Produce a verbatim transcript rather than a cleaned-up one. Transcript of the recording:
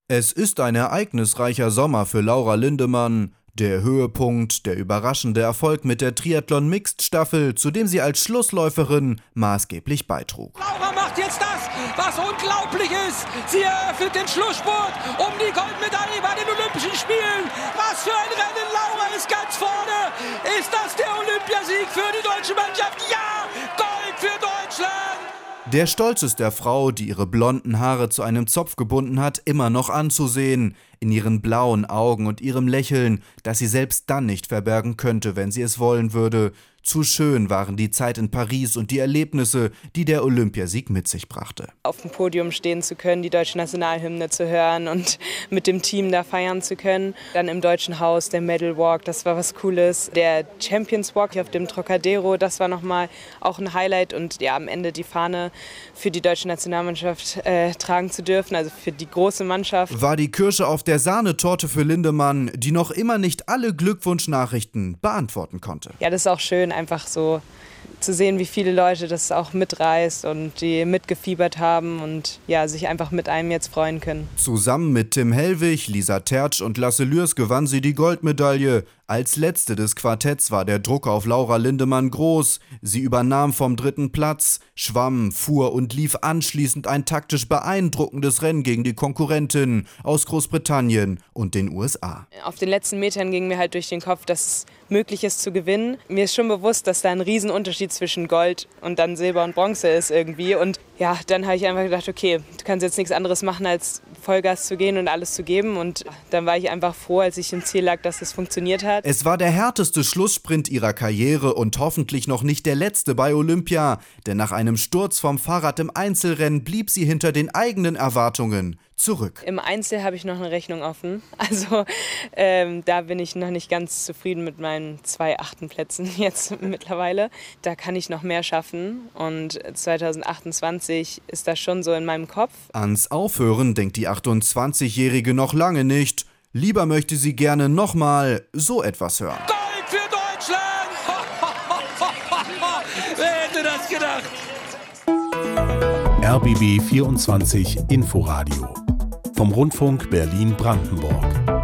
Es ist ein ereignisreicher Sommer für Laura Lindemann. Der Höhepunkt, der überraschende Erfolg mit der Triathlon-Mixed-Staffel, zu dem sie als Schlussläuferin maßgeblich beitrug. Laura macht jetzt das, was unglaublich ist. Sie eröffnet den Schlussspurt um die Goldmedaille bei den Olympischen Spielen. Was für ein Rennen, Laura ist ganz vorne. Ist das der Olympiasieg für die deutsche Mannschaft? Ja, Gold für Deutschland! Der Stolz ist der Frau, die ihre blonden Haare zu einem Zopf gebunden hat, immer noch anzusehen. In ihren blauen Augen und ihrem Lächeln, das sie selbst dann nicht verbergen könnte, wenn sie es wollen würde. Zu schön waren die Zeit in Paris und die Erlebnisse, die der Olympiasieg mit sich brachte. Auf dem Podium stehen zu können, die deutsche Nationalhymne zu hören und mit dem Team da feiern zu können. Dann im Deutschen Haus der Medal Walk, das war was Cooles. Der Champions Walk auf dem Trocadero, das war nochmal auch ein Highlight. Und ja, am Ende die Fahne für die deutsche Nationalmannschaft äh, tragen zu dürfen, also für die große Mannschaft. War die Kirsche auf der Sahnetorte für Lindemann, die noch immer nicht alle Glückwunschnachrichten beantworten konnte. Ja, das ist auch schön, einfach so zu sehen, wie viele Leute das auch mitreißt und die mitgefiebert haben und ja, sich einfach mit einem jetzt freuen können. Zusammen mit Tim Hellwig, Lisa Tertsch und Lasse Lürs gewann sie die Goldmedaille. Als letzte des Quartetts war der Druck auf Laura Lindemann groß. Sie übernahm vom dritten Platz, schwamm, fuhr und lief anschließend ein taktisch beeindruckendes Rennen gegen die Konkurrentin aus Großbritannien und den U S A. Auf den letzten Metern ging mir halt durch den Kopf, dass es möglich ist zu gewinnen. Mir ist schon bewusst, dass da ein Riesenunterschied zwischen Gold und dann Silber und Bronze ist irgendwie. Und ja, dann habe ich einfach gedacht, okay, du kannst jetzt nichts anderes machen, als Vollgas zu gehen und alles zu geben. Und dann war ich einfach froh, als ich im Ziel lag, dass es funktioniert hat. Es war der härteste Schlusssprint ihrer Karriere und hoffentlich noch nicht der letzte bei Olympia. Denn nach einem Sturz vom Fahrrad im Einzelrennen blieb sie hinter den eigenen Erwartungen zurück. Im Einzel habe ich noch eine Rechnung offen. Also ähm, da bin ich noch nicht ganz zufrieden mit meinen zwei achten Plätzen jetzt mittlerweile. Da kann ich noch mehr schaffen und zwanzig achtundzwanzig ist das schon so in meinem Kopf. Ans Aufhören denkt die achtundzwanzigjährige noch lange nicht. Lieber möchte sie gerne nochmal so etwas hören. Gold für Deutschland! Wer hätte das gedacht? R B B vierundzwanzig Inforadio vom Rundfunk Berlin-Brandenburg.